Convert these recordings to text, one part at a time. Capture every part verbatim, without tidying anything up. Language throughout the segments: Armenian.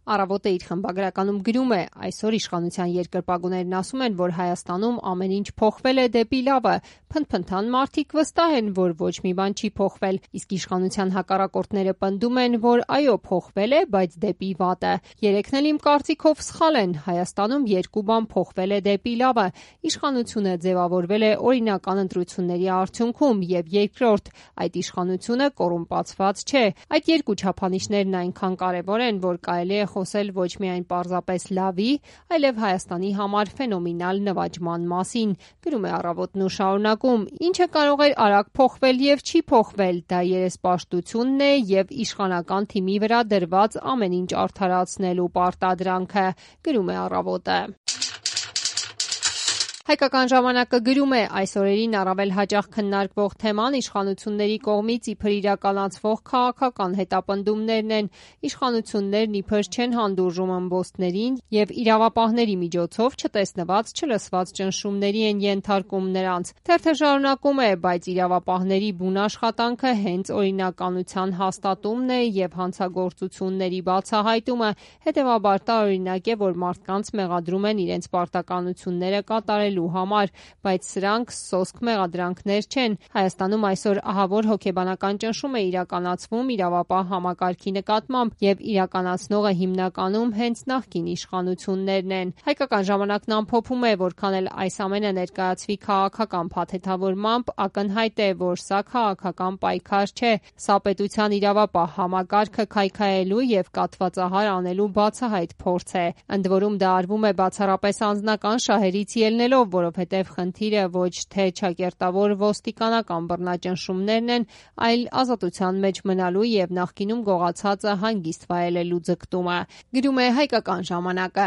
Առավոտը իր խմբագրականում գրում է. այսօր իշխանության երկրպագուներն ասում են, որ Հայաստանում ամեն ինչ փոխվել է դեպի լավը, փնթփնթան մարդիկ վստահ են, որ ոչ մի բան չի փոխվել, իսկ իշխանության հակառակորդները պնդում են, որ այո, փոխվել է, բայց դեպի վատը։ Երեքն էլ իմ կարծիքով սխալ են, Հայաստանում երկու բան փոխվել է դեպի լավը, իշխանությունը ձևավորվել է օրինական ընտրությունների արդյունքում, եւ երկրորդ, այդ իշխանությունը կոռումպացված չէ։ Այդ երկու չափանիշներն այնքան կարևոր են, որ կարելի է խոսել ոչ միայն պարզապես լավի, այլև Հայաստանի համար ֆենոմենալ նվաճման մասին, գրում է Առավոտն ու շարունակում. ինչը կարող էր արագ փոխվել եւ չի փոխվել, դա երեսպաշտությունն է եւ իշխանական թիմի վրա դրված ամեն ինչ արդարացնելու պարտադրանքը, գրում է Առավոտը։ Հայկական ժամանակը գրում է. այս օրերին առավել հաճախ քննարկվող թեման իշխանությունների կողմից իբր իրականացվող քաղաքական հետապնդումներն են։ Իշխանություններն իբր չեն հանդուրժում ըմբոստներին եւ իրավապահների միջոցով չտեսնված, չլսված ճնշումների են ենթարկում նրանց։ Թերթը շարունակում է. բայց իրավապահների բուն աշխատանքը հենց օրինականության հաստատումն է եւ հանցագործությունների բացահայտումը, հետեւաբար տարօրինակ է, որ մարդկանց մեղադրում են իրենց պարտականությունները կատարել համար, բայց սրանք սոսկ մեղադրանքներ չեն։ Հայաստանում այսօր ահավոր հոգեբանական ճնշում է իրականացվում իրավապահ համակարգի նկատմամբ եւ իրականացնողը հիմնականում հենց նախկին իշխանություններն են։ Հայկական ժամանակն ամփոփում է, որքան էլ այս ամենը ներկայացվի քաղաքական փաթեթավորմամբ, ակնհայտ է, որ սա քաղաքական պայքար չէ, սա պետության իրավապահ համակարգը քայքայելու եւ կաթվածահար անելու բացահայտ փորձ է։ Ընդ որում դա արվում է բացառապես անձնական շահերից ելնելով, որովհետև խնդիրը ոչ թե ճակերտավոր ոստիկանական բռնաճնշումներն են, այլ ազատության մեջ մնալու եւ նախկինում գողացածը հանգիստ վայելելու ձգտումը, գրում է Հայկական ժամանակը։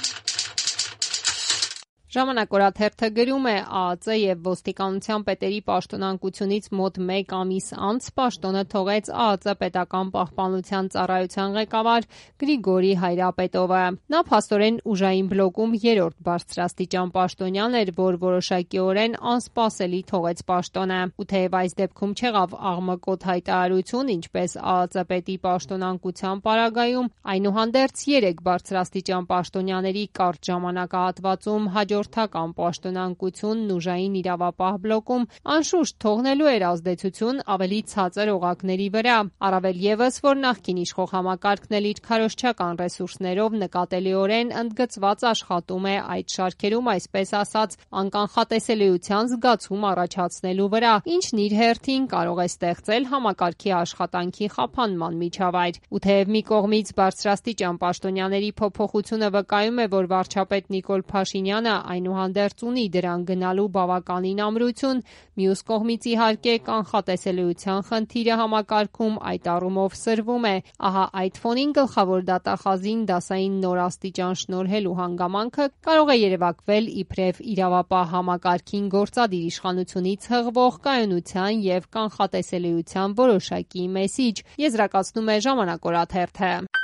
Ժամանակ օրաթերթը գրում է. ԱԱԾ եւ ոստիկանության պետերի պաշտոնանկությունից մոտ մեկ ամիս անց պաշտոնը թողեց ԱԱԾ պետական պահպանության ծառայության ղեկավար Գրիգորի Հայրապետովը։ Նա փաստորեն ուժային բլոկում երրորդ բարձրաստիճան պաշտոնյան էր, որ որոշակիորեն անսպասելի թողեց պաշտոնը։ Ու թեև այս դեպքում չեղավ աղմկոտ հայտարարություն, ինչպես ԱԱԾ պետի պաշտոնանկության պարագայում, այնուհանդերձ երեք բարձրաստիճան պաշտոնյաների կարճ ժամանակահատվածում հաջորդ պաշտոնանկությունն ուժային իրավապահ բլոկում անշուշտ թողնելու էր ազդեցություն ավելի ցածր օղակների վրա, առավել ևս, որ նախկին իշխող համակարգն էլ իր քարոզչական ռեսուրսներով նկատելիորեն ընդգծված աշխատում է այդ շարքերում, այսպես ասած, անկանխատեսելիության զգացում առաջացնելու վրա, ինչն իր հերթին կարող է ստեղծել համակարգի աշխատանքի խափանման միջավայր։ Ու թեև մի կողմից բարձրաստիճան պաշտոնյաների փոփոխությունը վկայում է, որ վարչապետ Նիկոլ Փաշինյանը այնուհանդերձ ունի դրան գնալու բավականին ամրություն, մյուս կողմից իհարկե կանխատեսելիության խնդիրը համակարգում այդ առումով սրվում է։ Ահա այդ ֆոնին գլխավոր դատախազին դասային նորաստիճան շնորհելու հանգամանքը կարող է երևակվել իբրև իրավապահ համակարգին գործադիր իշխանությունից հղվող կայունության եւ կանխատեսելիության որոշակի մեսիջ, եզրակացնում է Ժամանակ օրաթերթը։